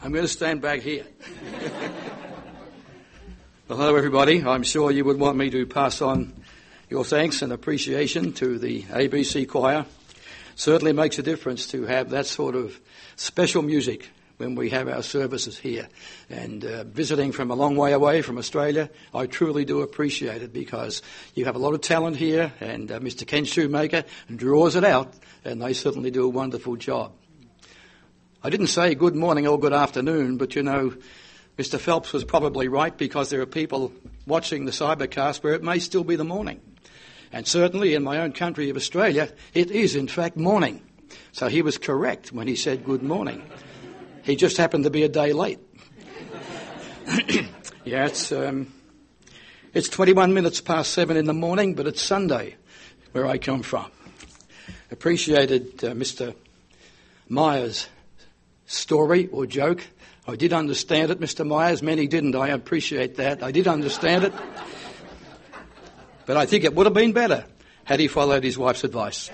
I'm going to stand back here. Well, hello, everybody. I'm sure you would want me to pass on your thanks and appreciation to the ABC choir. Certainly makes a difference to have that sort of special music when we have our services here. And visiting from a long way away from Australia, I truly do appreciate it because you have a lot of talent here, and Mr. Ken Shoemaker draws it out, and they certainly do a wonderful job. I didn't say good morning or good afternoon, but you know, Mr. Phelps was probably right because there are people watching the cybercast where it may still be the morning. And certainly in my own country of Australia, it is in fact morning. So he was correct when he said good morning. He just happened to be a day late. Yeah, it's 21 minutes past 7 in the morning, but it's Sunday where I come from. Appreciated Mr. Myers' story or joke. I did understand it, Mr. Myers. Many didn't. I appreciate that. I did understand it. But I think it would have been better had he followed his wife's advice.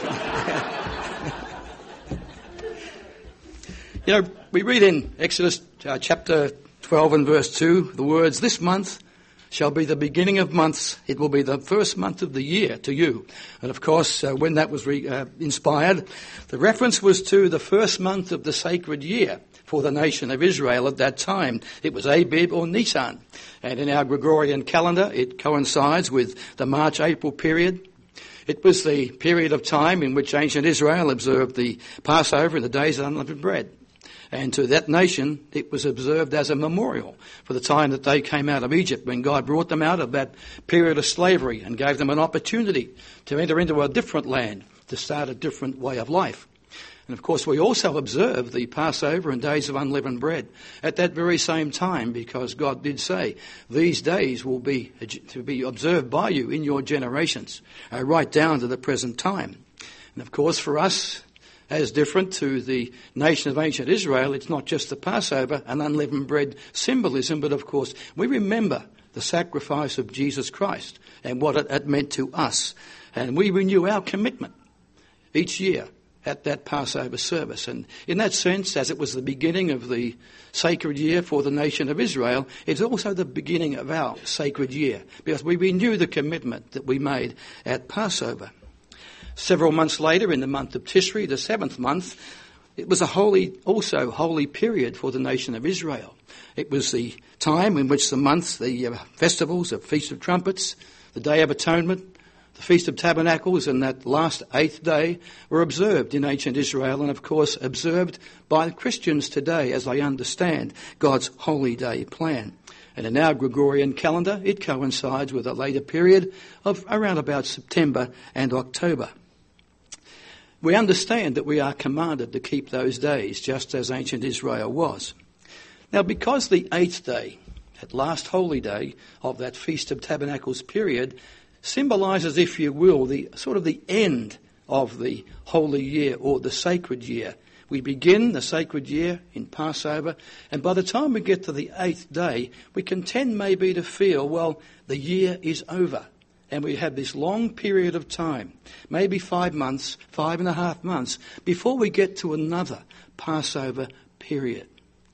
You know, we read in Exodus chapter 12 and verse 2, the words, "This month shall be the beginning of months. It will be the first month of the year to you." And of course, when that was inspired, the reference was to the first month of the sacred year for the nation of Israel at that time. It was Abib or Nisan. And in our Gregorian calendar, it coincides with the March-April period. It was the period of time in which ancient Israel observed the Passover and the days of unleavened bread. And to that nation, it was observed as a memorial for the time that they came out of Egypt, when God brought them out of that period of slavery and gave them an opportunity to enter into a different land, to start a different way of life. And of course, we also observe the Passover and days of unleavened bread at that very same time, because God did say, these days will be to be observed by you in your generations, right down to the present time. And of course, for us, as different to the nation of ancient Israel, it's not just the Passover and unleavened bread symbolism, but of course we remember the sacrifice of Jesus Christ and what it meant to us. And we renew our commitment each year at that Passover service. And in that sense, as it was the beginning of the sacred year for the nation of Israel, it's also the beginning of our sacred year, because we renew the commitment that we made at Passover. Several months later, in the month of Tishri, the 7th month, it was also holy period for the nation of Israel. It was the time in which the festivals of Feast of Trumpets, the Day of Atonement, the Feast of Tabernacles, and that last 8th day were observed in ancient Israel, and of course observed by Christians today, as they understand God's holy day plan. And in our Gregorian calendar, it coincides with a later period of around about September and October. We understand that we are commanded to keep those days, just as ancient Israel was. Now, because the 8th day, that last holy day of that Feast of Tabernacles period, symbolises, if you will, the end of the holy year or the sacred year. We begin the sacred year in Passover, and by the time we get to the 8th day, we can tend maybe to feel, well, the year is over. And we have this long period of time, maybe 5 months, 5.5 months, before we get to another Passover period.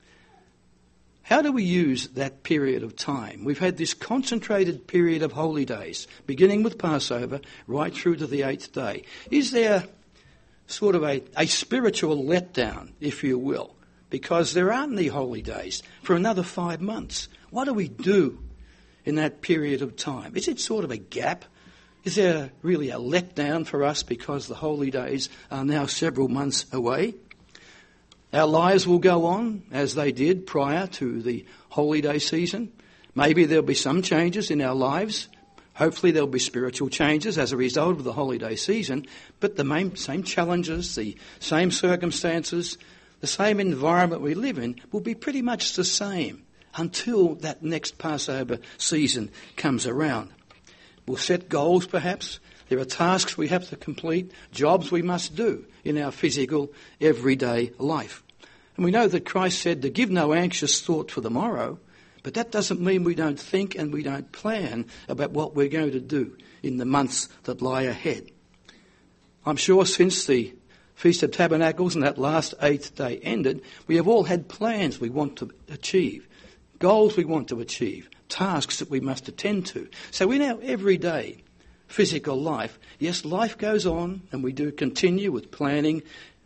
How do we use that period of time? We've had this concentrated period of holy days, beginning with Passover, right through to the 8th day. Is there sort of a spiritual letdown, if you will, because there aren't any holy days for another 5 months? What do we do in that period of time? Is it sort of a gap? Is there really a letdown for us because the holy days are now several months away? Our lives will go on as they did prior to the holy day season. Maybe there'll be some changes in our lives. Hopefully there'll be spiritual changes as a result of the holy day season, but the same challenges, the same circumstances, the same environment we live in will be pretty much the same until that next Passover season comes around. We'll set goals perhaps. There are tasks we have to complete, jobs we must do in our physical, everyday life. And we know that Christ said to give no anxious thought for the morrow, but that doesn't mean we don't think and we don't plan about what we're going to do in the months that lie ahead. I'm sure since the Feast of Tabernacles and that last 8th day ended, we have all had plans we want to achieve, goals we want to achieve, tasks that we must attend to. So in our everyday physical life, yes, life goes on and we do continue with planning,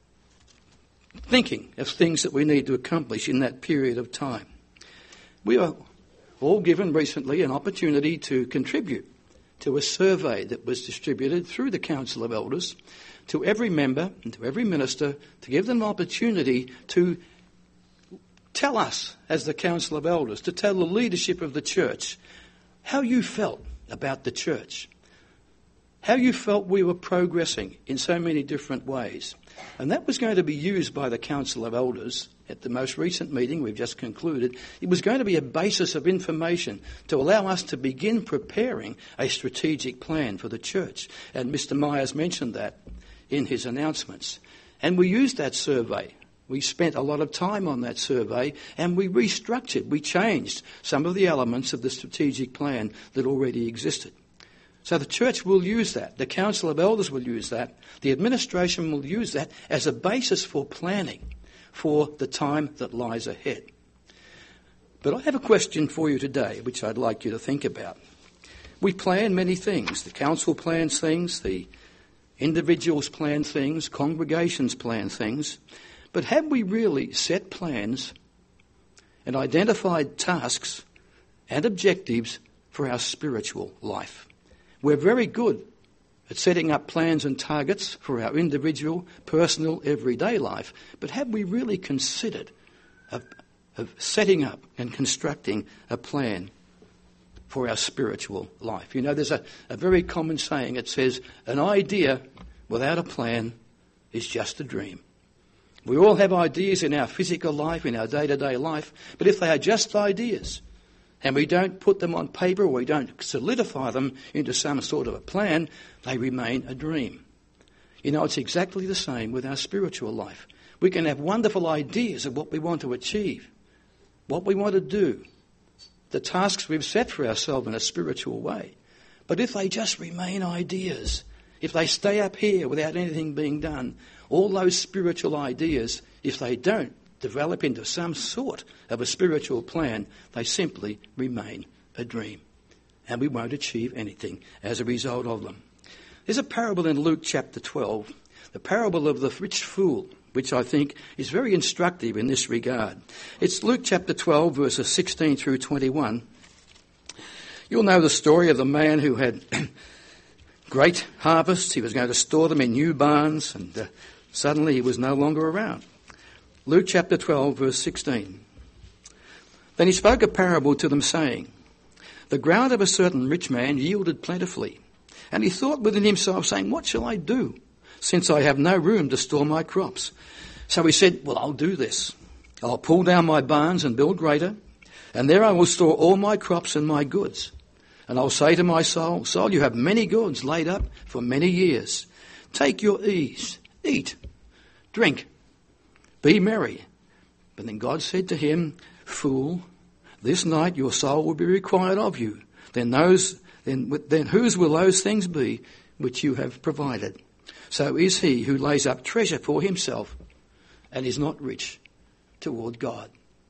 thinking of things that we need to accomplish in that period of time. We are all given recently an opportunity to contribute to a survey that was distributed through the Council of Elders to every member and to every minister to give them an opportunity to tell us as the Council of Elders, to tell the leadership of the church how you felt about the church, how you felt we were progressing in so many different ways. And that was going to be used by the Council of Elders at the most recent meeting we've just concluded. It was going to be a basis of information to allow us to begin preparing a strategic plan for the church. And Mr. Myers mentioned that in his announcements. And we used that survey. We spent a lot of time on that survey and we restructured, we changed some of the elements of the strategic plan that already existed. So the church will use that, the Council of Elders will use that, the administration will use that as a basis for planning for the time that lies ahead. But I have a question for you today, which I'd like you to think about. We plan many things. The council plans things, the individuals plan things, congregations plan things. But have we really set plans and identified tasks and objectives for our spiritual life? We're very good at setting up plans and targets for our individual, personal, everyday life, but have we really considered of setting up and constructing a plan for our spiritual life? You know, there's a very common saying. It says, an idea without a plan is just a dream. We all have ideas in our physical life, in our day-to-day life, but if they are just ideas, and we don't put them on paper, or we don't solidify them into some sort of a plan, they remain a dream. You know, it's exactly the same with our spiritual life. We can have wonderful ideas of what we want to achieve, what we want to do, the tasks we've set for ourselves in a spiritual way. But if they just remain ideas, if they stay up here without anything being done, all those spiritual ideas, if they don't develop into some sort of a spiritual plan, they simply remain a dream. And we won't achieve anything as a result of them. There's a parable in Luke chapter 12, the parable of the rich fool, which I think is very instructive in this regard. It's Luke chapter 12, verses 16 through 21. You'll know the story of the man who had great harvests. He was going to store them in new barns, and suddenly he was no longer around. Luke chapter 12, verse 16. Then he spoke a parable to them, saying, the ground of a certain rich man yielded plentifully. And he thought within himself, saying, what shall I do, since I have no room to store my crops? So he said, well, I'll do this. I'll pull down my barns and build greater, and there I will store all my crops and my goods. And I'll say to my soul, soul, you have many goods laid up for many years. Take your ease, eat, drink, be merry. But then God said to him, fool, this night your soul will be required of you. Then whose will those things be which you have provided? So is he who lays up treasure for himself and is not rich toward God.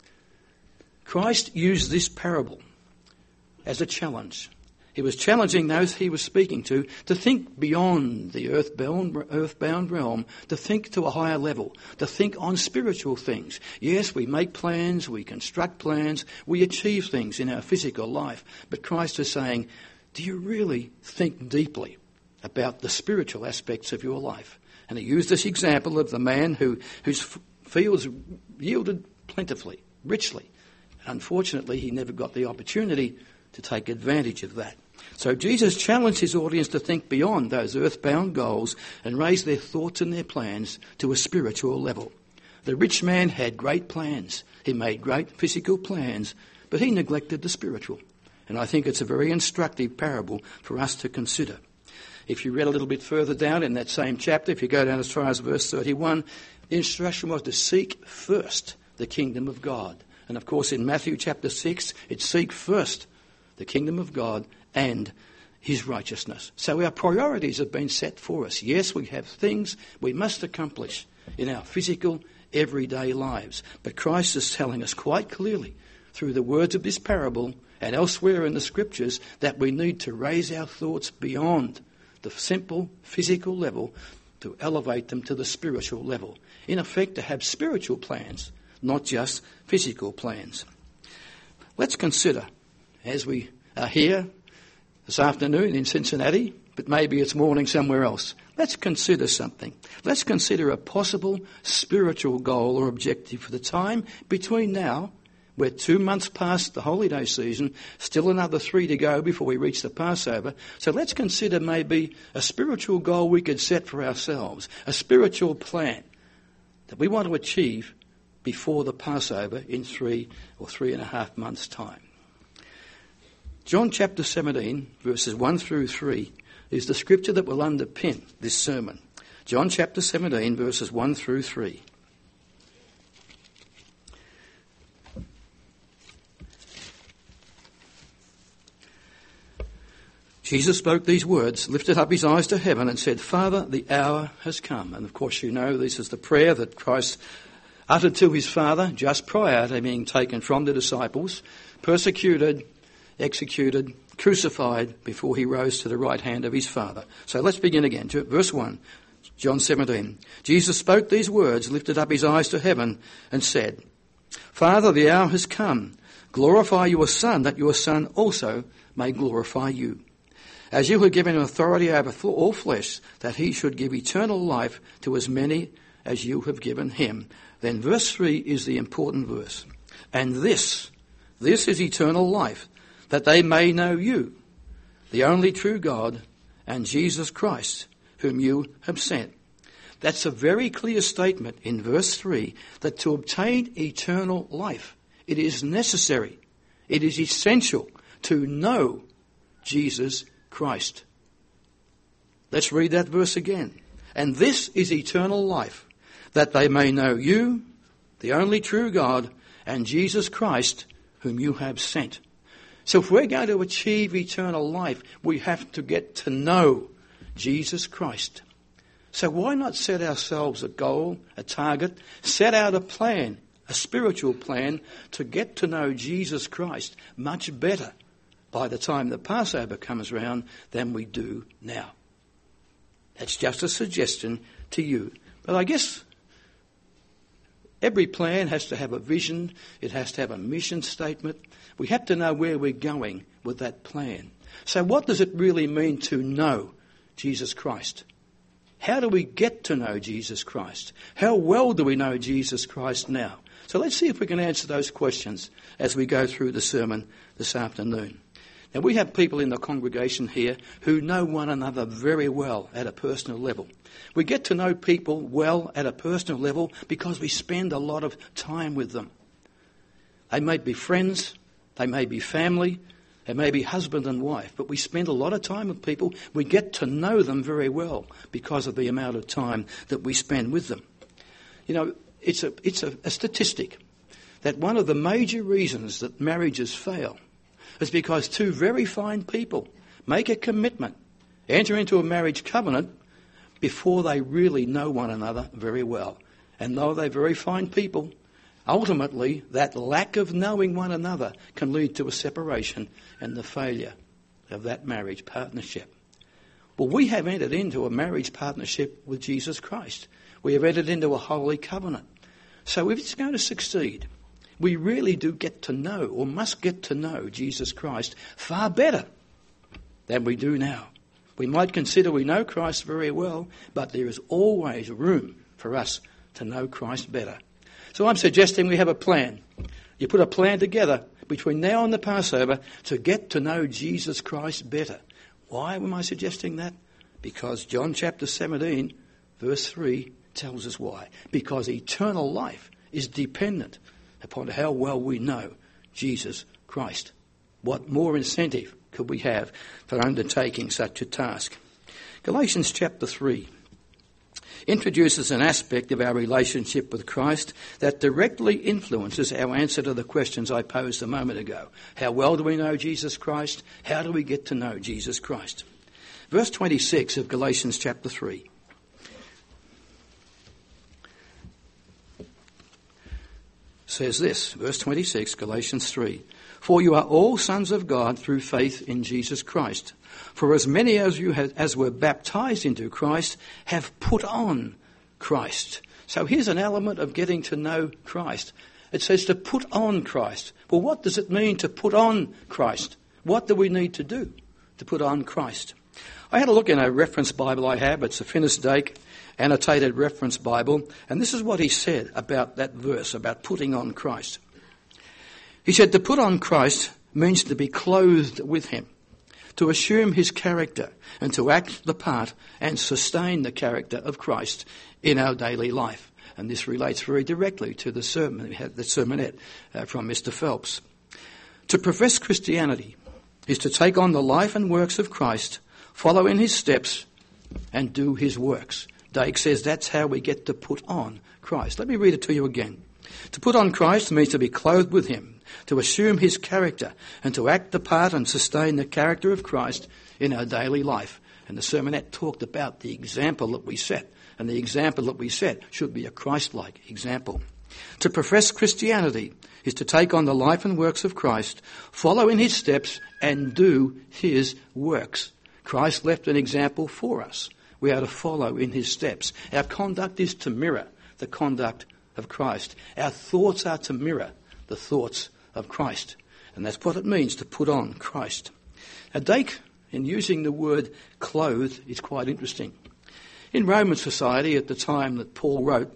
Christ used this parable as a challenge. He was challenging those he was speaking to think beyond the earthbound realm, to think to a higher level, to think on spiritual things. Yes, we make plans, we construct plans, we achieve things in our physical life. But Christ is saying, do you really think deeply about the spiritual aspects of your life? And he used this example of the man whose fields yielded plentifully, richly. Unfortunately, he never got the opportunity to take advantage of that. So Jesus challenged his audience to think beyond those earthbound goals and raise their thoughts and their plans to a spiritual level. The rich man had great plans. He made great physical plans, but he neglected the spiritual. And I think it's a very instructive parable for us to consider. If you read a little bit further down in that same chapter, if you go down as far as verse 31, the instruction was to seek first the kingdom of God. And of course in Matthew chapter 6, it's seek first the kingdom of God and his righteousness. So our priorities have been set for us. Yes, we have things we must accomplish in our physical, everyday lives. But Christ is telling us quite clearly through the words of this parable and elsewhere in the scriptures that we need to raise our thoughts beyond the simple physical level to elevate them to the spiritual level. In effect, to have spiritual plans, not just physical plans. Let's consider, as we are here this afternoon in Cincinnati, but maybe it's morning somewhere else, let's consider something. Let's consider a possible spiritual goal or objective for the time between now, we're 2 months past the holiday season, still another 3 to go before we reach the Passover. So let's consider maybe a spiritual goal we could set for ourselves, a spiritual plan that we want to achieve before the Passover in 3 or 3.5 months' time. John chapter 17, verses 1 through 3, is the scripture that will underpin this sermon. John chapter 17, verses 1 through 3. Jesus spoke these words, lifted up his eyes to heaven and said, Father, the hour has come. And of course you know this is the prayer that Christ uttered to his Father just prior to being taken from the disciples, persecuted, executed, crucified before he rose to the right hand of his Father. So let's begin again. Verse 1, John 17. Jesus spoke these words, lifted up his eyes to heaven and said, Father, the hour has come. Glorify your Son, that your Son also may glorify you. As you have given him authority over all flesh, that he should give eternal life to as many as you have given him. Then verse 3 is the important verse. And this is eternal life, that they may know you, the only true God, and Jesus Christ, whom you have sent. That's a very clear statement in verse 3, that to obtain eternal life, it is necessary, it is essential to know Jesus Christ. Let's read that verse again. And this is eternal life, that they may know you, the only true God, and Jesus Christ, whom you have sent. So if we're going to achieve eternal life, we have to get to know Jesus Christ. So why not set ourselves a goal, a target, set out a plan, a spiritual plan to get to know Jesus Christ much better by the time the Passover comes around than we do now. That's just a suggestion to you. But I guess every plan has to have a vision. It has to have a mission statement. We have to know where we're going with that plan. So what does it really mean to know Jesus Christ? How do we get to know Jesus Christ? How well do we know Jesus Christ now? So let's see if we can answer those questions as we go through the sermon this afternoon. Now, we have people in the congregation here who know one another very well at a personal level. We get to know people well at a personal level because we spend a lot of time with them. They may be friends, they may be family, they may be husband and wife, but we spend a lot of time with people. We get to know them very well because of the amount of time that we spend with them. You know, it's a statistic that one of the major reasons that marriages fail is because two very fine people make a commitment, enter into a marriage covenant before they really know one another very well. And though they're very fine people, ultimately that lack of knowing one another can lead to a separation and the failure of that marriage partnership. Well, we have entered into a marriage partnership with Jesus Christ. We have entered into a holy covenant. So if it's going to succeed, we really do get to know, or must get to know, Jesus Christ far better than we do now. We might consider we know Christ very well, but there is always room for us to know Christ better. So I'm suggesting we have a plan. You put a plan together between now and the Passover to get to know Jesus Christ better. Why am I suggesting that? Because John chapter 17, verse 3 tells us why. Because eternal life is dependent upon how well we know Jesus Christ. What more incentive could we have for undertaking such a task? Galatians chapter 3. introduces an aspect of our relationship with Christ that directly influences our answer to the questions I posed a moment ago. How well do we know Jesus Christ? How do we get to know Jesus Christ? Verse 26 of Galatians chapter 3. Says this, verse 26, Galatians 3. For you are all sons of God through faith in Jesus Christ. For as many as you as were baptized into Christ have put on Christ. So here's an element of getting to know Christ. It says to put on Christ. Well, what does it mean to put on Christ? What do we need to do to put on Christ? I had a look in a reference Bible I have. It's a Finis Dake annotated reference Bible. And this is what he said about that verse, about putting on Christ. He said to put on Christ means to be clothed with him, to assume his character and to act the part and sustain the character of Christ in our daily life. And this relates very directly to the sermon, the sermonette from Mr. Phelps. To profess Christianity is to take on the life and works of Christ, follow in his steps and do his works. Dake says that's how we get to put on Christ. Let me read it to you again. To put on Christ means to be clothed with him, to assume his character and to act the part and sustain the character of Christ in our daily life. And the sermonette talked about the example that we set. And the example that we set should be a Christ-like example. To profess Christianity is to take on the life and works of Christ, follow in his steps and do his works. Christ left an example for us. We are to follow in his steps. Our conduct is to mirror the conduct of Christ. Our thoughts are to mirror the thoughts of Christ. And that's what it means to put on Christ. Now, Dake, in using the word clothed, is quite interesting. In Roman society at the time that Paul wrote,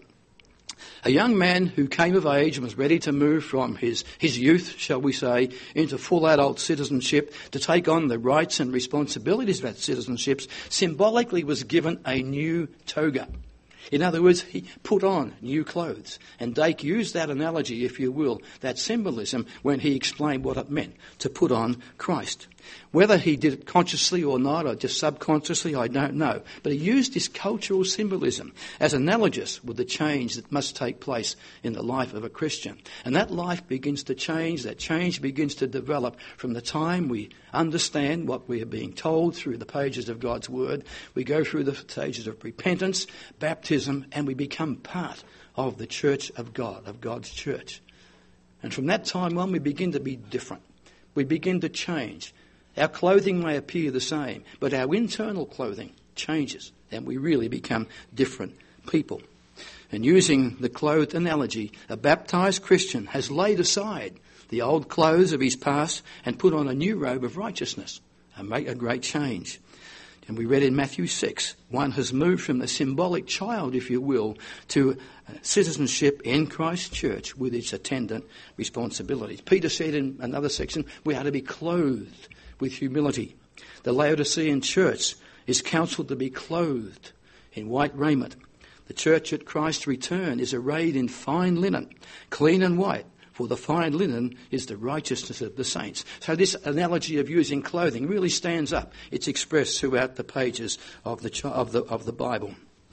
a young man who came of age and was ready to move from his youth, shall we say, into full adult citizenship, to take on the rights and responsibilities of that citizenship, symbolically was given a new toga. In other words, he put on new clothes. And Dake used that analogy, if you will, that symbolism, when he explained what it meant to put on Christ. Whether he did it consciously or not, or just subconsciously, I don't know. But he used this cultural symbolism as analogous with the change that must take place in the life of a Christian. And that life begins to change, that change begins to develop from the time we understand what we are being told through the pages of God's Word. We go through the stages of repentance, baptism, and we become part of the church of God, of God's church. And from that time on, we begin to be different. We begin to change. Our clothing may appear the same, but our internal clothing changes, and we really become different people. And using the clothed analogy, a baptized Christian has laid aside the old clothes of his past and put on a new robe of righteousness and make a great change. And we read in Matthew 6, one has moved from the symbolic child, if you will, to citizenship in Christ's church with its attendant responsibilities. Peter said in another section, we are to be clothed with humility. The Laodicean church is counselled to be clothed in white raiment. The church at Christ's return is arrayed in fine linen, clean and white, for the fine linen is the righteousness of the saints. So this analogy of using clothing really stands up. It's expressed throughout the pages of the Bible.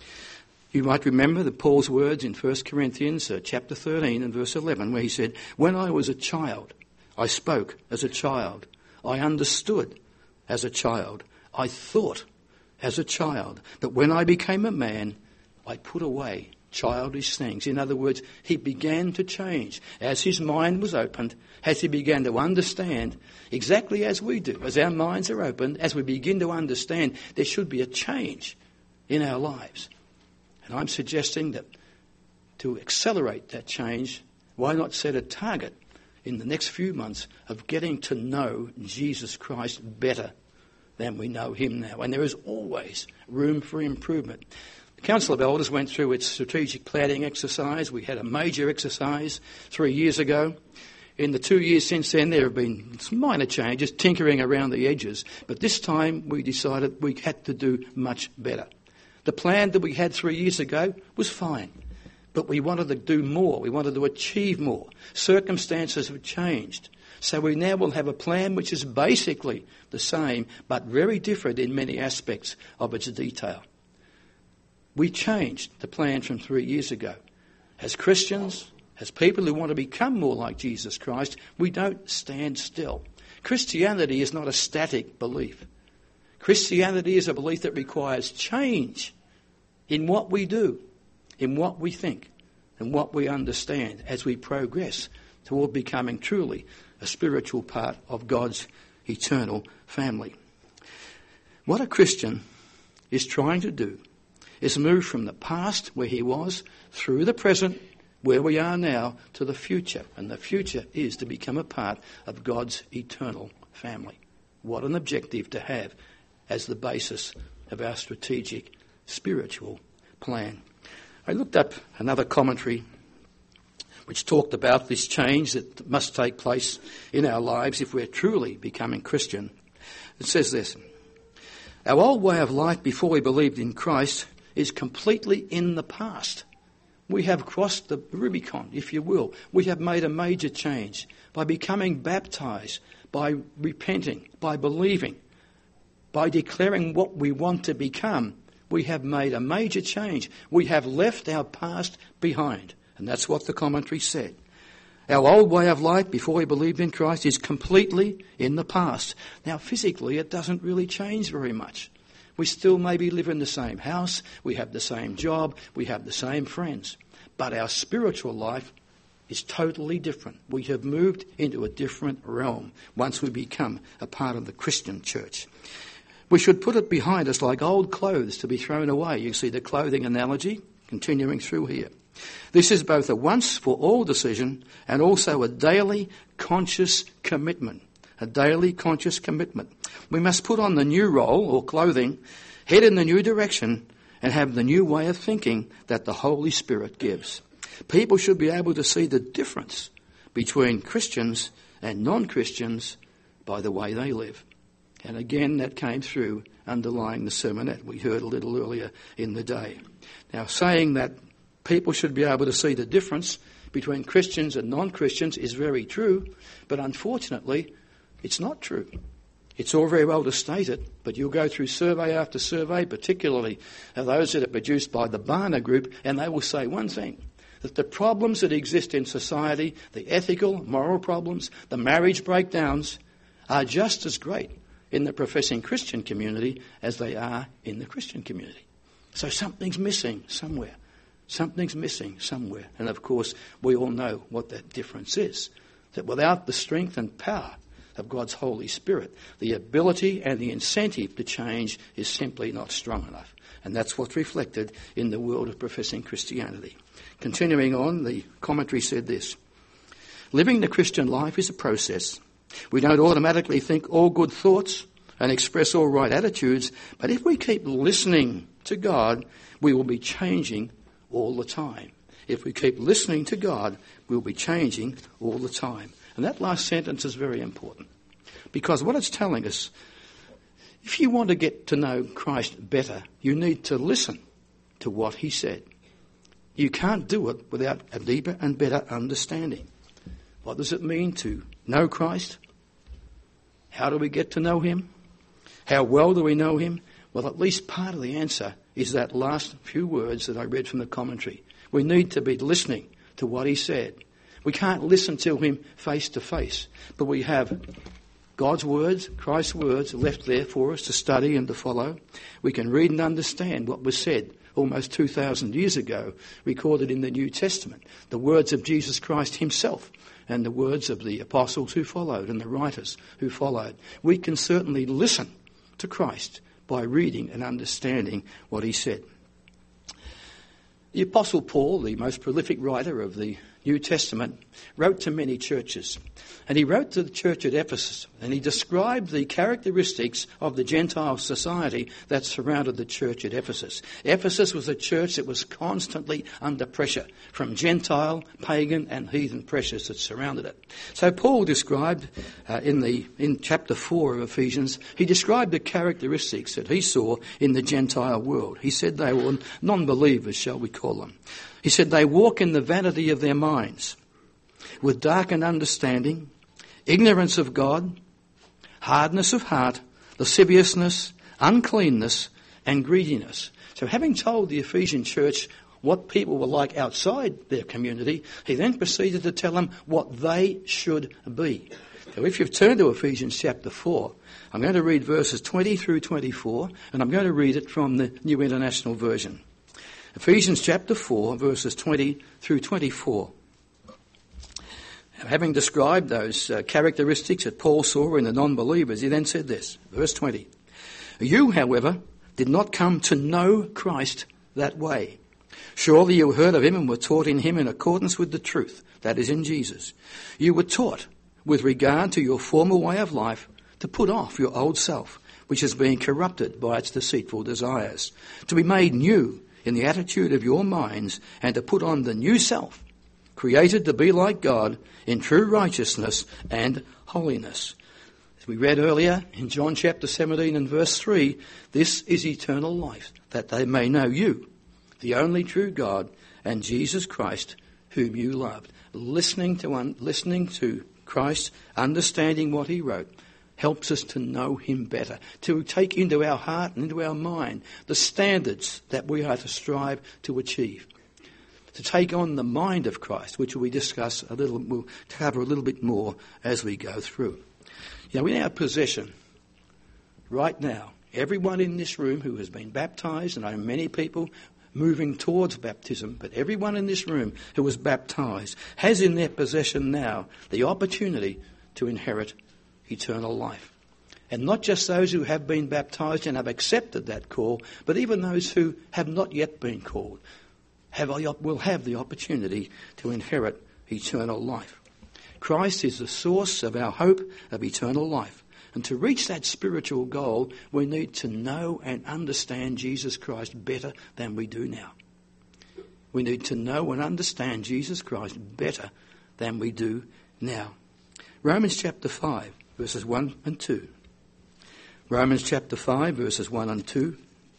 You might remember that Paul's words in 1 Corinthians chapter 13 and verse 11, where he said, when I was a child, I spoke as a child. I understood as a child. I thought as a child. But when I became a man, I put away childish things. In other words, he began to change. As his mind was opened, as he began to understand, exactly as we do, as our minds are opened, as we begin to understand, there should be a change in our lives. And I'm suggesting that to accelerate that change, why not set a target in the next few months of getting to know Jesus Christ better than we know him now. And there is always room for improvement. The Council of Elders went through its strategic planning exercise. We had a major exercise 3 years ago. In the 2 years since then, there have been some minor changes, tinkering around the edges. But this time, we decided we had to do much better. The plan that we had 3 years ago was fine. But we wanted to do more. We wanted to achieve more. Circumstances have changed. So we now will have a plan which is basically the same, but very different in many aspects of its detail. We changed the plan from 3 years ago. As Christians, as people who want to become more like Jesus Christ, we don't stand still. Christianity is not a static belief. Christianity is a belief that requires change in what we do, in what we think, and what we understand as we progress toward becoming truly a spiritual part of God's eternal family. What a Christian is trying to do is move from the past, where he was, through the present, where we are now, to the future. And the future is to become a part of God's eternal family. What an objective to have as the basis of our strategic spiritual plan. I looked up another commentary which talked about this change that must take place in our lives if we're truly becoming Christian. It says this: our old way of life before we believed in Christ is completely in the past. We have crossed the Rubicon, if you will. We have made a major change by becoming baptized, by repenting, by believing, by declaring what we want to become. We have made a major change. We have left our past behind. And that's what the commentary said. Our old way of life before we believed in Christ is completely in the past. Now, physically, it doesn't really change very much. We still maybe live in the same house, we have the same job, we have the same friends. But our spiritual life is totally different. We have moved into a different realm once we become a part of the Christian church. We should put it behind us like old clothes to be thrown away. You see the clothing analogy continuing through here. This is both a once-for-all decision and also a daily conscious commitment. A daily conscious commitment. We must put on the new role or clothing, head in the new direction, and have the new way of thinking that the Holy Spirit gives. People should be able to see the difference between Christians and non-Christians by the way they live. And again, that came through underlying the sermonette we heard a little earlier in the day. Now, saying that people should be able to see the difference between Christians and non-Christians is very true, but unfortunately, it's not true. It's all very well to state it, but you'll go through survey after survey, particularly those that are produced by the Barna Group, and they will say one thing, that the problems that exist in society, the ethical, moral problems, the marriage breakdowns, are just as great in the professing Christian community as they are in the Christian community. So something's missing somewhere. Something's missing somewhere. And of course, we all know what that difference is. That without the strength and power of God's Holy Spirit, the ability and the incentive to change is simply not strong enough. And that's what's reflected in the world of professing Christianity. Continuing on, the commentary said this: living the Christian life is a process. We don't automatically think all good thoughts and express all right attitudes, but if we keep listening to God, we will be changing all the time. If we keep listening to God, we'll be changing all the time. And that last sentence is very important, because what it's telling us, if you want to get to know Christ better, you need to listen to what he said. You can't do it without a deeper and better understanding. What does it mean to know Christ? How do we get to know him? How well do we know him? Well, at least part of the answer is that last few words that I read from the commentary. We need to be listening to what he said. We can't listen to him face to face, but we have God's words, Christ's words left there for us to study and to follow. We can read and understand what was said almost 2,000 years ago, recorded in the New Testament, the words of Jesus Christ himself and the words of the apostles who followed and the writers who followed. We can certainly listen to Christ by reading and understanding what he said. The Apostle Paul, the most prolific writer of the New Testament, wrote to many churches. And he wrote to the church at Ephesus, and he described the characteristics of the Gentile society that surrounded the church at Ephesus. Ephesus was a church that was constantly under pressure from Gentile, pagan and heathen pressures that surrounded it. So Paul described, in chapter 4 of Ephesians, he described the characteristics that he saw in the Gentile world. He said they were non-believers, shall we call them. He said they walk in the vanity of their minds, with darkened understanding, ignorance of God, hardness of heart, lasciviousness, uncleanness, and greediness. So So having told the Ephesian church what people were like outside their community, he then proceeded to tell them what they should be. So if you've turned to Ephesians chapter 4, I'm going to read verses 20 through 24, and I'm going to read it from the New International Version. Ephesians chapter 4, verses 20 through 24. Having described those characteristics that Paul saw in the non-believers, he then said this, verse 20. You, however, did not come to know Christ that way. Surely you heard of him and were taught in him in accordance with the truth, that is in Jesus. You were taught, with regard to your former way of life, to put off your old self, which is being corrupted by its deceitful desires, to be made new in the attitude of your minds, and to put on the new self, created to be like God in true righteousness and holiness. As we read earlier in John chapter 17 and verse 3, this is eternal life, that they may know you, the only true God, and Jesus Christ, whom you loved. Listening to Christ, understanding what he wrote, helps us to know him better, to take into our heart and into our mind the standards that we are to strive to achieve, to take on the mind of Christ, which we'll cover a little bit more as we go through. You know, in our possession, right now, everyone in this room who has been baptised, and I know many people moving towards baptism, but everyone in this room who was baptised has in their possession now the opportunity to inherit eternal life. And not just those who have been baptised and have accepted that call, but even those who have not yet been called will have the opportunity to inherit eternal life. Christ is the source of our hope of eternal life. And to reach that spiritual goal, we need to know and understand Jesus Christ better than we do now. We need to know and understand Jesus Christ better than we do now. Romans chapter 5, verses 1 and 2. Romans chapter 5, verses 1 and 2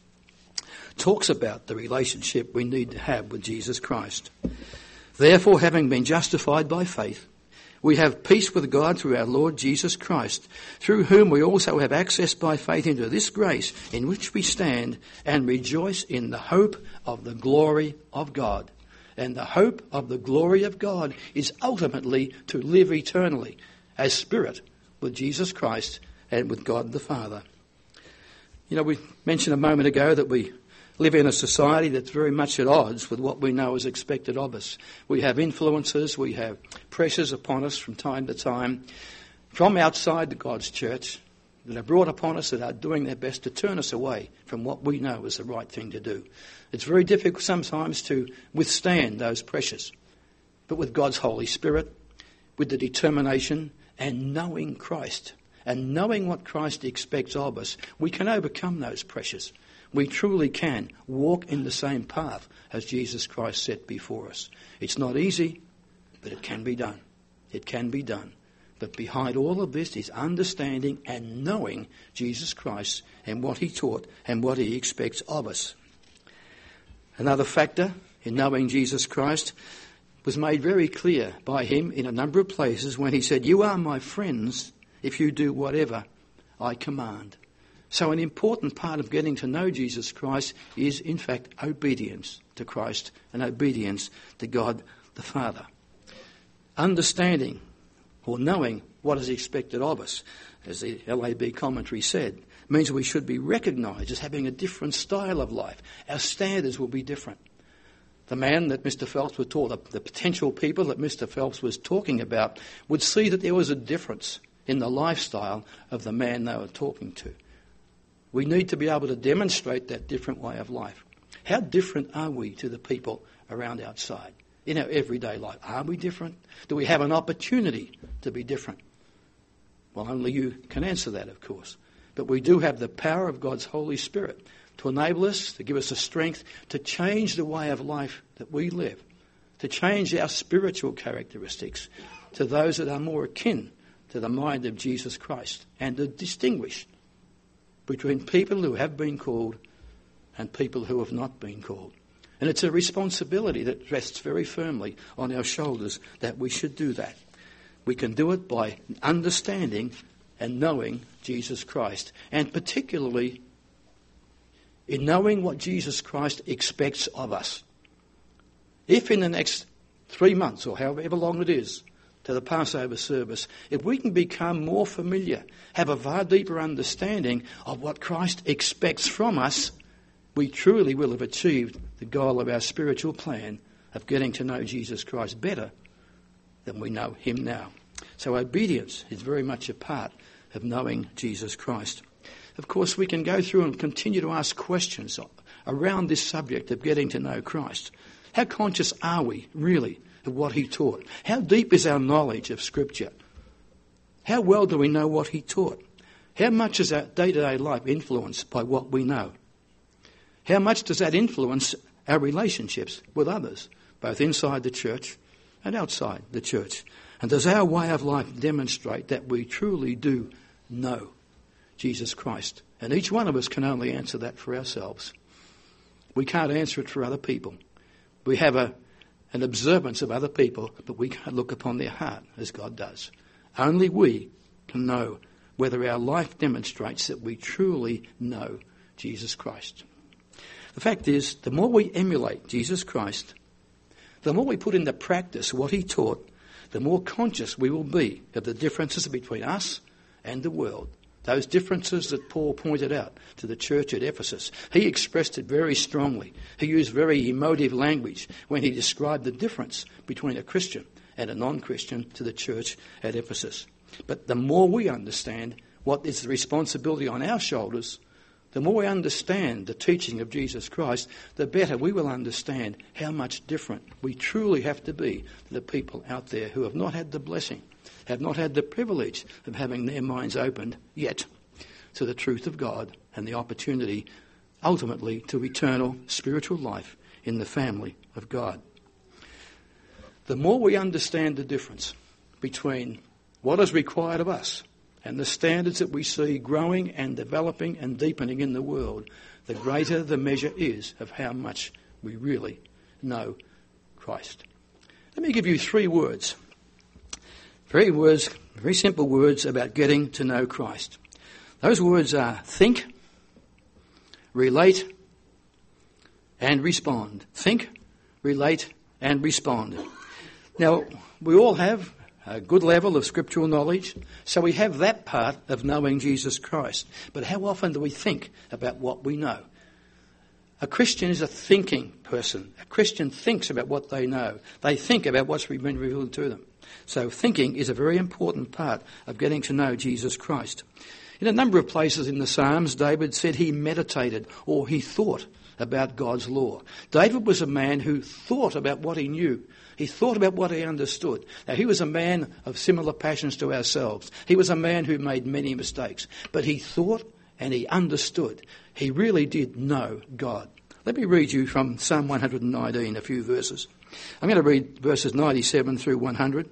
talks about the relationship we need to have with Jesus Christ. Therefore, having been justified by faith, we have peace with God through our Lord Jesus Christ, through whom we also have access by faith into this grace in which we stand and rejoice in the hope of the glory of God. And the hope of the glory of God is ultimately to live eternally as spirit with Jesus Christ and with God the Father. You know, we mentioned a moment ago that we live in a society that's very much at odds with what we know is expected of us. We have influences, we have pressures upon us from time to time from outside the God's church that are brought upon us that are doing their best to turn us away from what we know is the right thing to do. It's very difficult sometimes to withstand those pressures. But with God's Holy Spirit, with the determination and knowing Christ and knowing what Christ expects of us, we can overcome those pressures. We truly can walk in the same path as Jesus Christ set before us. It's not easy, but it can be done. It can be done. But behind all of this is understanding and knowing Jesus Christ and what he taught and what he expects of us. Another factor in knowing Jesus Christ was made very clear by him in a number of places when he said, "You are my friends if you do whatever I command." So an important part of getting to know Jesus Christ is, in fact, obedience to Christ and obedience to God the Father. Understanding or knowing what is expected of us, as the LAB commentary said, means we should be recognised as having a different style of life. Our standards will be different. The man that Mr. Phelps was taught, the potential people that Mr. Phelps was talking about, would see that there was a difference in the lifestyle of the man they were talking to. We need to be able to demonstrate that different way of life. How different are we to the people around outside in our everyday life? Are we different? Do we have an opportunity to be different? Well, only you can answer that, of course. But we do have the power of God's Holy Spirit to enable us, to give us the strength to change the way of life that we live, to change our spiritual characteristics to those that are more akin to the mind of Jesus Christ, and to distinguish between people who have been called and people who have not been called. And it's a responsibility that rests very firmly on our shoulders that we should do that. We can do it by understanding and knowing Jesus Christ, and particularly in knowing what Jesus Christ expects of us. If in the next 3 months, or however long it is, to the Passover service, if we can become more familiar, have a far deeper understanding of what Christ expects from us, we truly will have achieved the goal of our spiritual plan of getting to know Jesus Christ better than we know him now. So obedience is very much a part of knowing Jesus Christ. Of course, we can go through and continue to ask questions around this subject of getting to know Christ. How conscious are we, really, of what he taught? How deep is our knowledge of Scripture? How well do we know what he taught? How much is our day-to-day life influenced by what we know? How much does that influence our relationships with others, both inside the church and outside the church? And does our way of life demonstrate that we truly do know Jesus Christ? And each one of us can only answer that for ourselves. We can't answer it for other people. We have an observance of other people, but we can't look upon their heart as God does. Only we can know whether our life demonstrates that we truly know Jesus Christ. The fact is, the more we emulate Jesus Christ, the more we put into practice what he taught, the more conscious we will be of the differences between us and the world. Those differences that Paul pointed out to the church at Ephesus. He expressed it very strongly. He used very emotive language when he described the difference between a Christian and a non-Christian to the church at Ephesus. But the more we understand what is the responsibility on our shoulders, the more we understand the teaching of Jesus Christ, the better we will understand how much different we truly have to be to the people out there who have not had the blessing, have not had the privilege of having their minds opened yet to the truth of God and the opportunity ultimately to eternal spiritual life in the family of God. The more we understand the difference between what is required of us and the standards that we see growing and developing and deepening in the world, the greater the measure is of how much we really know Christ. Let me give you 3 words. Very simple words about getting to know Christ. Those words are think, relate, and respond. Think, relate, and respond. Now, we all have a good level of scriptural knowledge, so we have that part of knowing Jesus Christ. But how often do we think about what we know? A Christian is a thinking person. A Christian thinks about what they know. They think about what's been revealed to them. So thinking is a very important part of getting to know Jesus Christ. In a number of places in the Psalms, David said he meditated or he thought about God's law. David was a man who thought about what he knew. He thought about what he understood. Now, he was a man of similar passions to ourselves. He was a man who made many mistakes. But he thought and he understood. He really did know God. Let me read you from Psalm 119, a few verses. I'm going to read verses 97 through 100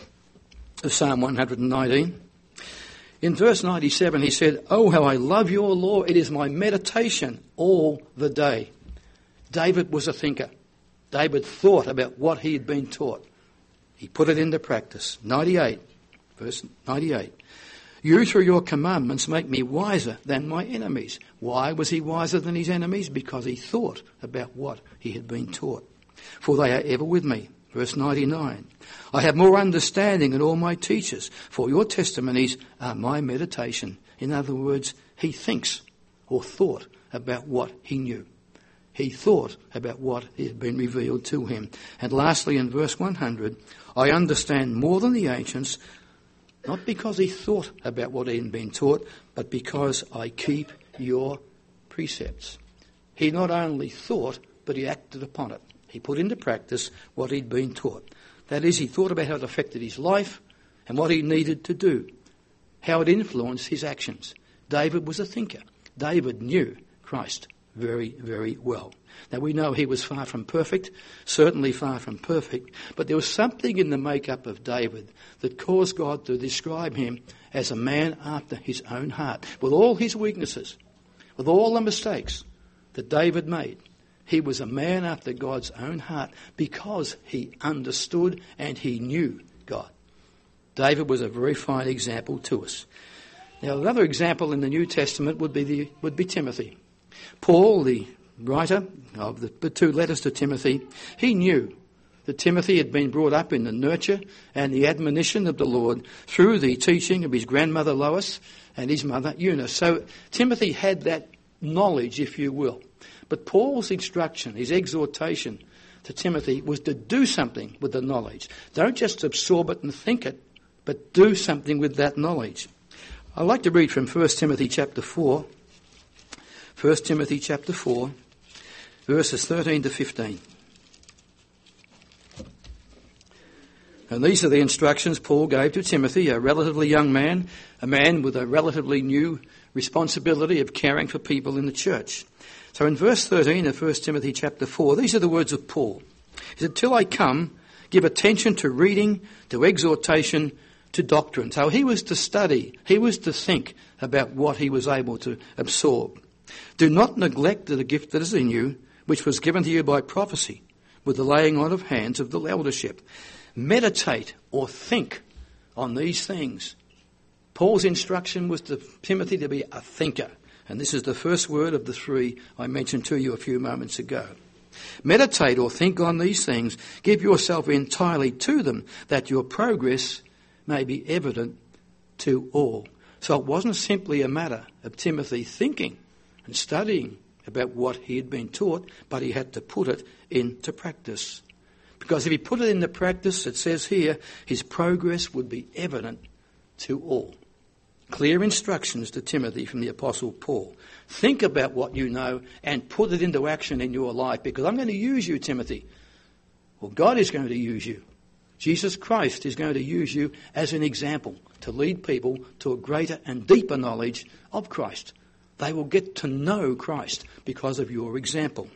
of Psalm 119. In verse 97 he said, "Oh, how I love your law. It is my meditation all the day." David was a thinker. David thought about what he had been taught. He put it into practice. 98, verse 98. "You through your commandments make me wiser than my enemies." Why was he wiser than his enemies? Because he thought about what he had been taught. "For they are ever with me." Verse 99. "I have more understanding than all my teachers, for your testimonies are my meditation." In other words, he thinks or thought about what he knew. He thought about what had been revealed to him. And lastly, in verse 100, "I understand more than the ancients," not because he thought about what he had been taught, but because I keep your precepts. He not only thought, but he acted upon it. He put into practice what he'd been taught. That is, he thought about how it affected his life and what he needed to do, how it influenced his actions. David was a thinker. David knew Christ very, very well. Now, we know he was far from perfect, certainly far from perfect, but there was something in the makeup of David that caused God to describe him as a man after his own heart. With all his weaknesses, with all the mistakes that David made, he was a man after God's own heart because he understood and he knew God. David was a very fine example to us. Now, another example in the New Testament would be Timothy. Paul, the writer of the two letters to Timothy, he knew that Timothy had been brought up in the nurture and the admonition of the Lord through the teaching of his grandmother Lois and his mother Eunice. So Timothy had that knowledge, if you will. But Paul's instruction, his exhortation to Timothy was to do something with the knowledge. Don't just absorb it and think it, but do something with that knowledge. I'd like to read from 1 Timothy chapter 4. 1 Timothy chapter 4, verses 13 to 15. And these are the instructions Paul gave to Timothy, a relatively young man, a man with a relatively new responsibility of caring for people in the church. So in verse 13 of 1 Timothy chapter 4, these are the words of Paul. He said, "Till I come, give attention to reading, to exhortation, to doctrine." So he was to study, he was to think about what he was able to absorb. "Do not neglect the gift that is in you, which was given to you by prophecy, with the laying on of hands of the eldership." Meditate or think on these things. Paul's instruction was to Timothy to be a thinker. And this is the first word of the three I mentioned to you a few moments ago. Meditate or think on these things. Give yourself entirely to them, that your progress may be evident to all. So it wasn't simply a matter of Timothy thinking and studying about what he had been taught, but he had to put it into practice. Because if he put it into practice, it says here, his progress would be evident to all. Clear instructions to Timothy from the Apostle Paul. Think about what you know and put it into action in your life, because I'm going to use you, Timothy. Well, God is going to use you. Jesus Christ is going to use you as an example to lead people to a greater and deeper knowledge of Christ. They will get to know Christ because of your example.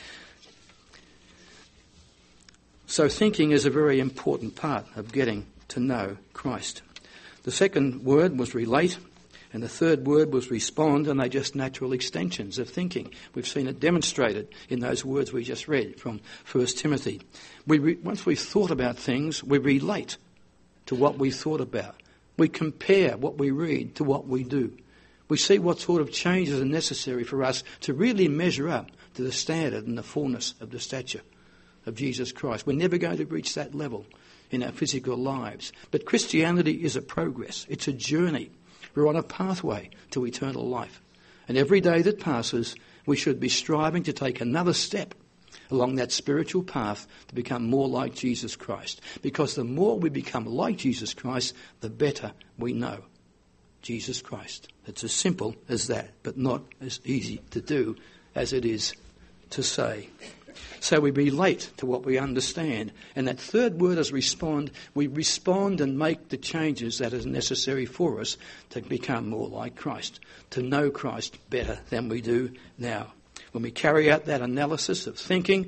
So thinking is a very important part of getting to know Christ. The second word was relate, and the third word was respond, and they're just natural extensions of thinking. We've seen it demonstrated in those words we just read from 1 Timothy. Once we've thought about things, we relate to what we thought about. We compare what we read to what we do. We see what sort of changes are necessary for us to really measure up to the standard and the fullness of the stature of Jesus Christ. We're never going to reach that level in our physical lives. But Christianity is a progress. It's a journey. We're on a pathway to eternal life. And every day that passes, we should be striving to take another step along that spiritual path to become more like Jesus Christ. Because the more we become like Jesus Christ, the better we know Jesus Christ. It's as simple as that, but not as easy to do as it is to say. So we relate to what we understand. And that third word is respond. We respond and make the changes that is necessary for us to become more like Christ, to know Christ better than we do now. When we carry out that analysis of thinking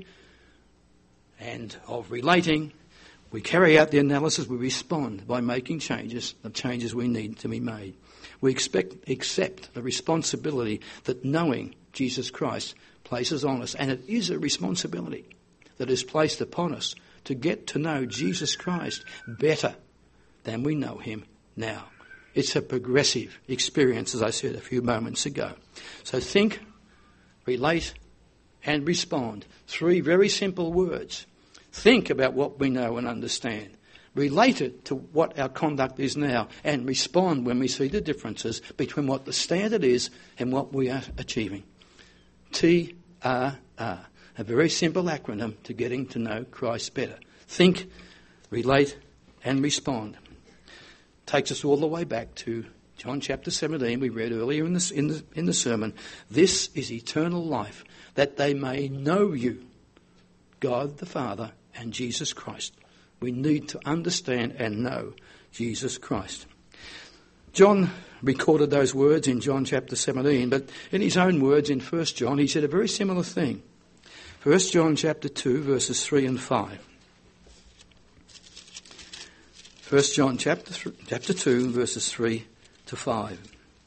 and of relating, we carry out the analysis, we respond by making changes, the changes we need to be made. We accept the responsibility that knowing Jesus Christ places on us, and it is a responsibility that is placed upon us to get to know Jesus Christ better than we know him now. It's a progressive experience, as I said a few moments ago. So think, relate, and respond. Three very simple words. Think about what we know and understand. Relate it to what our conduct is now, and respond when we see the differences between what the standard is and what we are achieving. TRR, a very simple acronym to getting to know Christ better. Think, relate, and respond. Takes us all the way back to John chapter 17, we read earlier in the sermon. This is eternal life, that they may know you, God the Father, and Jesus Christ. We need to understand and know Jesus Christ. John recorded those words in John chapter 17, but in his own words in 1 John, he said a very similar thing. 1 John chapter 2, verses 3 and 5. 1 John chapter 2, verses 3 to 5.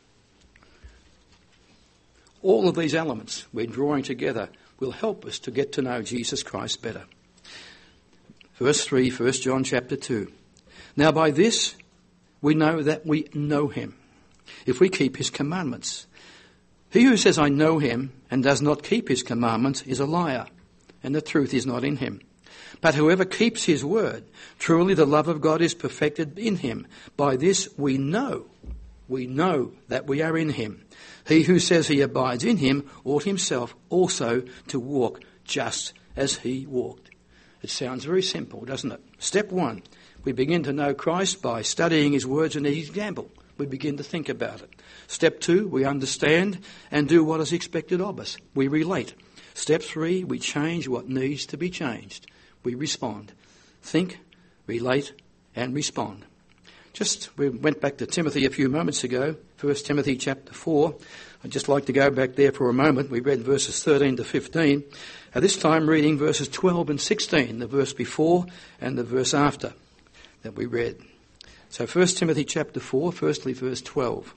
All of these elements we're drawing together will help us to get to know Jesus Christ better. Verse 3, 1 John chapter 2. Now by this we know that we know him, if we keep his commandments. He who says, I know him, and does not keep his commandments is a liar, and the truth is not in him. But whoever keeps his word, truly the love of God is perfected in him. By this we know that we are in him. He who says he abides in him ought himself also to walk just as he walked. It sounds very simple, doesn't it? Step one, we begin to know Christ by studying his words and his example. We begin to think about it. Step two, we understand and do what is expected of us. We relate. Step three, we change what needs to be changed. We respond. Think, relate, and respond. We went back to Timothy a few moments ago, 1 Timothy chapter 4. I'd just like to go back there for a moment. We read verses 13 to 15. This time reading verses 12 and 16, the verse before and the verse after that we read. So 1 Timothy chapter 4, firstly verse 12.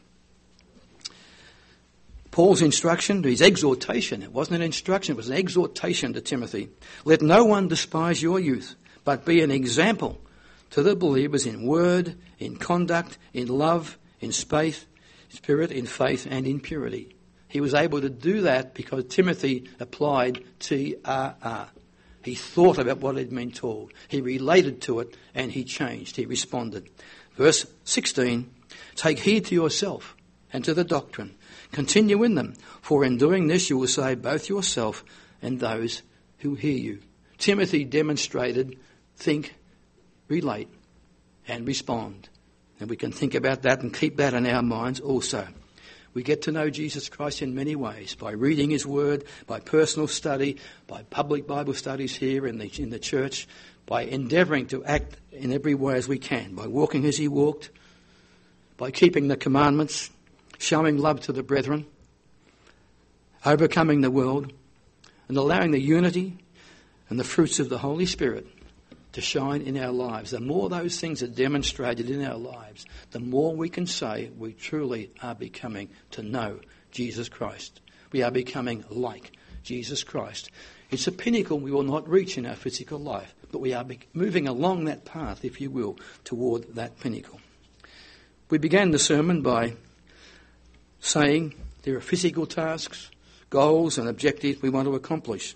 Paul's instruction, his exhortation, it wasn't an instruction, it was an exhortation to Timothy. Let no one despise your youth, but be an example to the believers in word, in conduct, in love, in spirit, in faith, and in purity. He was able to do that because Timothy applied TRR. He thought about what had been told. He related to it and he changed. He responded. Verse 16, take heed to yourself and to the doctrine. Continue in them, for in doing this you will save both yourself and those who hear you. Timothy demonstrated think, relate, and respond. And we can think about that and keep that in our minds also. We get to know Jesus Christ in many ways, by reading his word, by personal study, by public Bible studies here in the church, by endeavouring to act in every way as we can, by walking as he walked, by keeping the commandments, showing love to the brethren, overcoming the world, and allowing the unity and the fruits of the Holy Spirit to shine in our lives. The more those things are demonstrated in our lives, the more we can say we truly are becoming to know Jesus Christ. We are becoming like Jesus Christ. It's a pinnacle we will not reach in our physical life, but we are moving along that path, if you will, toward that pinnacle. We began the sermon by saying there are physical tasks, goals and objectives we want to accomplish.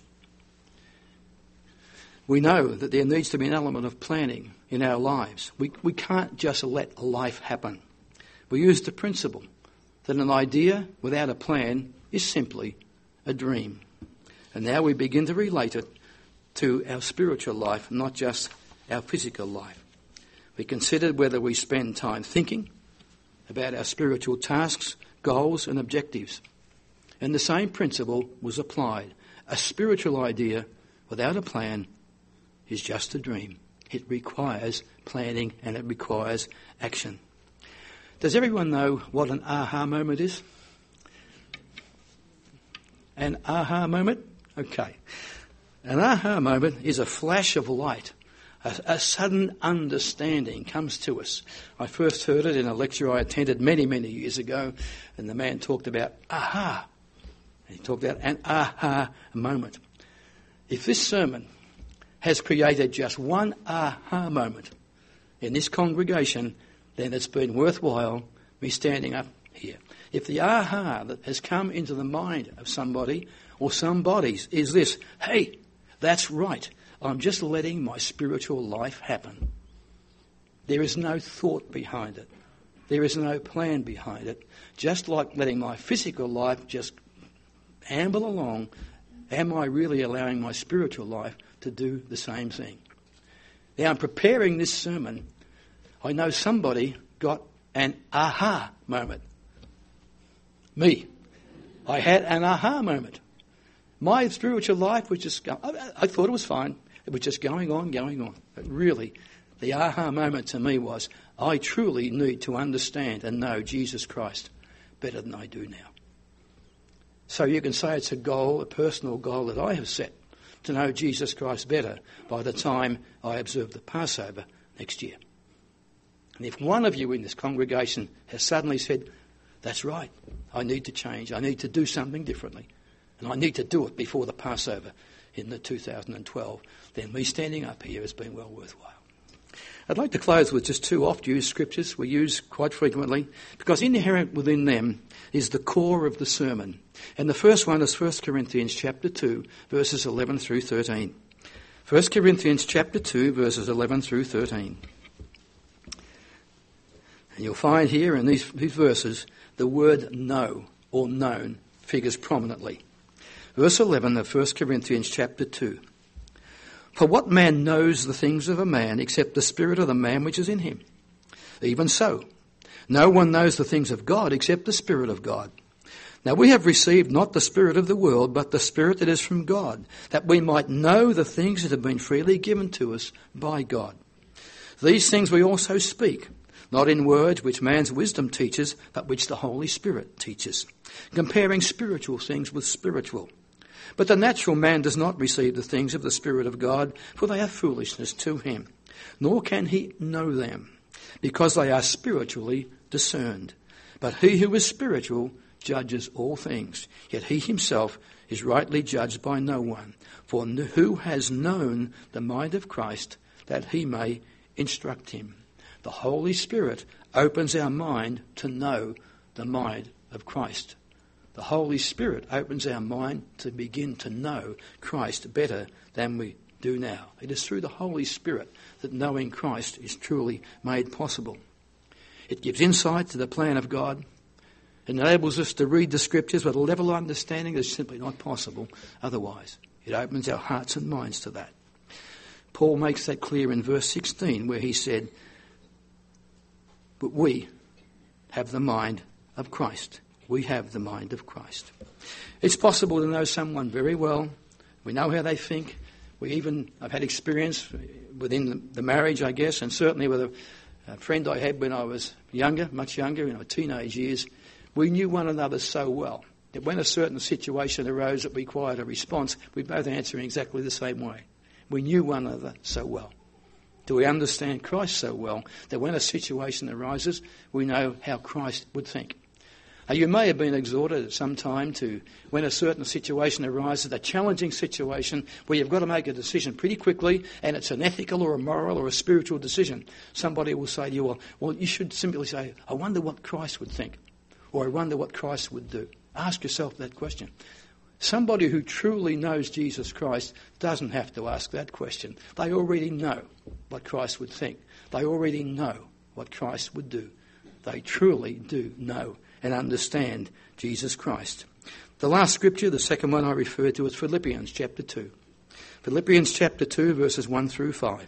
We know that there needs to be an element of planning in our lives. We can't just let life happen. We use the principle that an idea without a plan is simply a dream. And now we begin to relate it to our spiritual life, not just our physical life. We considered whether we spend time thinking about our spiritual tasks, goals and objectives. And the same principle was applied. A spiritual idea without a plan is just a dream. It requires planning and it requires action. Does everyone know what an aha moment is? An aha moment? Okay. An aha moment is a flash of light. A sudden understanding comes to us. I first heard it in a lecture I attended many, many years ago, and the man talked about aha. He talked about an aha moment. If this sermon has created just one aha moment in this congregation, then it's been worthwhile me standing up here. If the aha that has come into the mind of somebody or some bodies is this, hey, that's right, I'm just letting my spiritual life happen. There is no thought behind it. There is no plan behind it. Just like letting my physical life just amble along, am I really allowing my spiritual life to do the same thing? Now, I'm preparing this sermon. I know somebody got an aha moment. Me. I had an aha moment. My spiritual life was just, I thought it was fine. It was just going on. But really, the aha moment to me was, I truly need to understand and know Jesus Christ better than I do now. So you can say it's a goal, a personal goal that I have set to know Jesus Christ better by the time I observe the Passover next year. And if one of you in this congregation has suddenly said, that's right, I need to change, I need to do something differently, and I need to do it before the Passover in the 2012, then me standing up here has been well worthwhile. I'd like to close with just two oft-used scriptures we use quite frequently, because inherent within them is the core of the sermon. And the first one is 1 Corinthians chapter 2, verses 11 through 13. 1 Corinthians chapter 2, verses 11 through 13. And you'll find here in these verses the word know or known figures prominently. Verse 11 of 1 Corinthians chapter 2. For what man knows the things of a man except the spirit of the man which is in him? Even so, no one knows the things of God except the Spirit of God. Now we have received not the spirit of the world, but the Spirit that is from God, that we might know the things that have been freely given to us by God. These things we also speak, not in words which man's wisdom teaches, but which the Holy Spirit teaches, comparing spiritual things with spiritual. But the natural man does not receive the things of the Spirit of God, for they are foolishness to him, nor can he know them, because they are spiritually discerned. But he who is spiritual judges all things, yet he himself is rightly judged by no one. For who has known the mind of Christ, that he may instruct him? The Holy Spirit opens our mind to know the mind of Christ. The Holy Spirit opens our mind to begin to know Christ better than we do now. It is through the Holy Spirit that knowing Christ is truly made possible. It gives insight to the plan of God. It enables us to read the Scriptures with a level of understanding that's simply not possible otherwise. It opens our hearts and minds to that. Paul makes that clear in verse 16, where he said, but we have the mind of Christ. We have the mind of Christ. It's possible to know someone very well. We know how they think. I've had experience within the marriage, I guess, and certainly with a friend I had when I was younger, much younger, in my teenage years. We knew one another so well that when a certain situation arose that required a response, we both answered in exactly the same way. We knew one another so well. Do we understand Christ so well that when a situation arises, we know how Christ would think? You may have been exhorted at some time to, when a certain situation arises, a challenging situation where you've got to make a decision pretty quickly, and it's an ethical or a moral or a spiritual decision. Somebody will say to you, well, you should simply say, I wonder what Christ would think, or I wonder what Christ would do. Ask yourself that question. Somebody who truly knows Jesus Christ doesn't have to ask that question. They already know what Christ would think. They already know what Christ would do. They truly do know and understand Jesus Christ. The last scripture, the second one I referred to, is Philippians chapter 2. Philippians chapter 2, verses 1 through 5.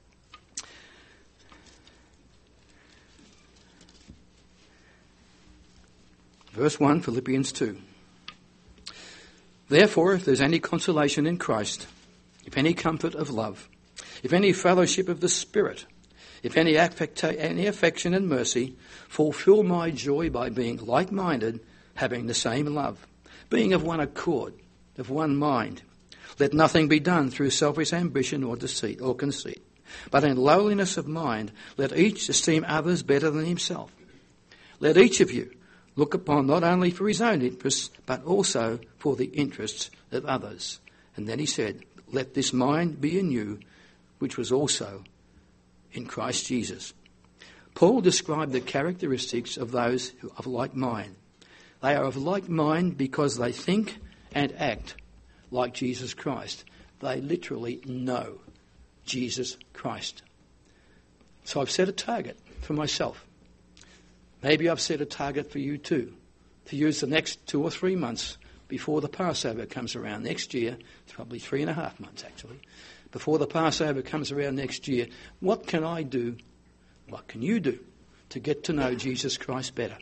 Verse 1, Philippians 2. Therefore, if there's any consolation in Christ, if any comfort of love, if any fellowship of the Spirit, if any affection and mercy, fulfill my joy by being like-minded, having the same love, being of one accord, of one mind. Let nothing be done through selfish ambition or deceit or conceit, but in lowliness of mind, let each esteem others better than himself. Let each of you look upon not only for his own interests, but also for the interests of others. And then he said, let this mind be in you, which was also in Christ Jesus. Paul described the characteristics of those who are of like mind. They are of like mind because they think and act like Jesus Christ. They literally know Jesus Christ. So I've set a target for myself. Maybe I've set a target for you too, to use the next 2 or 3 months before the Passover comes around next year. It's probably 3.5 months actually. Before the Passover comes around next year, what can I do, what can you do to get to know Jesus Christ better?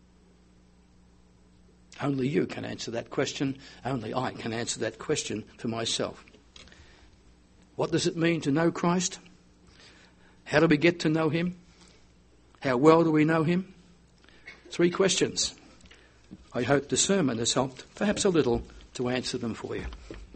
Only you can answer that question. Only I can answer that question for myself. What does it mean to know Christ? How do we get to know him? How well do we know him? 3 questions. I hope the sermon has helped, perhaps a little, to answer them for you.